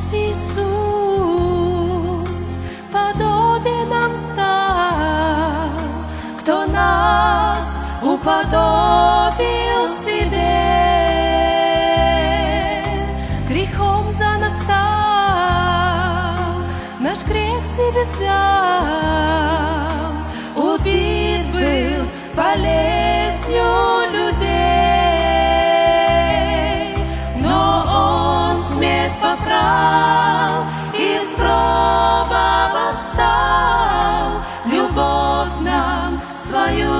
Иисус подобен стал, кто нас уподобил себе, грехом за нас стал, наш грех себе взял, убит был болезнью людей, но Он смерть попрал, из гроба восстал, любовь нам свою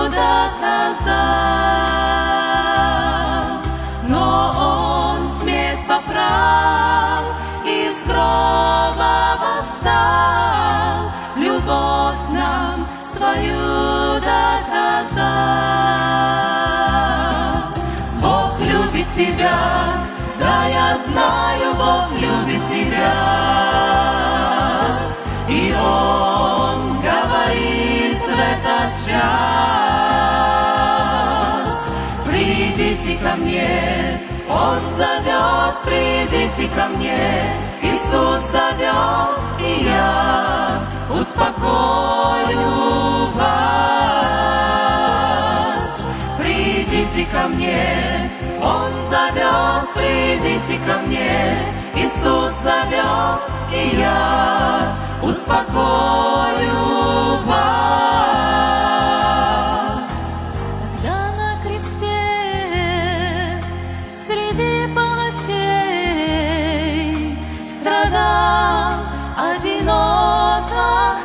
доказал. Но Он смерть попрал, из гроба восстал, любовь нам свою доказал. Бог любит тебя, да, я знаю, Бог любит тебя. И Он говорит в этот час: придите ко мне, Он зовет, придите ко мне, Иисус зовет, и я успокою вас. Придите ко мне, Он зовет, придите ко мне, Иисус зовет, и я успокою вас. Когда на кресте среди палачей страдал одиноко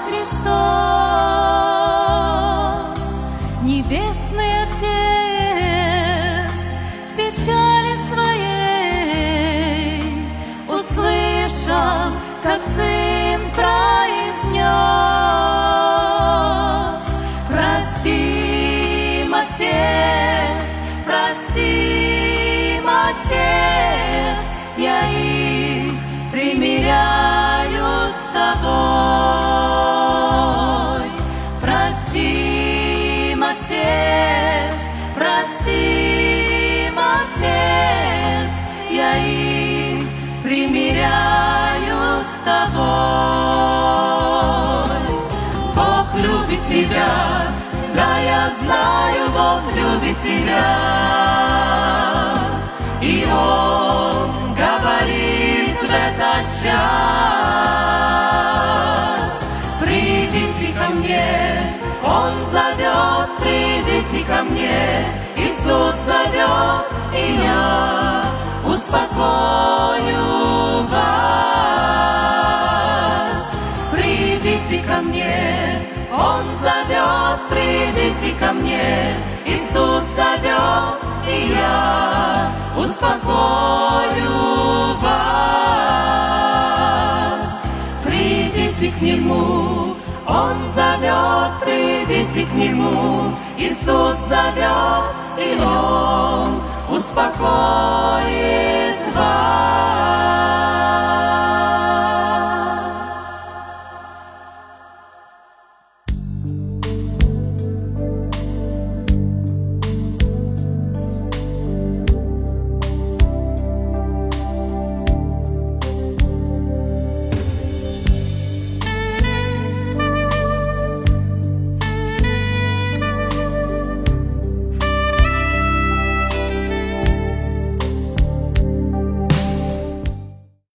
Христос, Небесный Отец в печали своей услышал, как Сын произнес: простим, Отец, простим, Отец, я их примиряю с тобой. Простим, Отец, простим, Отец, я их примиряю с тобой. Бог любит тебя, да, я знаю, Бог любит тебя. И Он говорит в этот час: придите ко мне, Он зовет, придите ко мне, Иисус зовет, и я успокою вас. Придите ко мне, Он зовет, придите ко мне, Иисус зовет, и я успокою вас. Придите к Нему, Он зовет, придите к Нему, Иисус зовет, и Он успокоит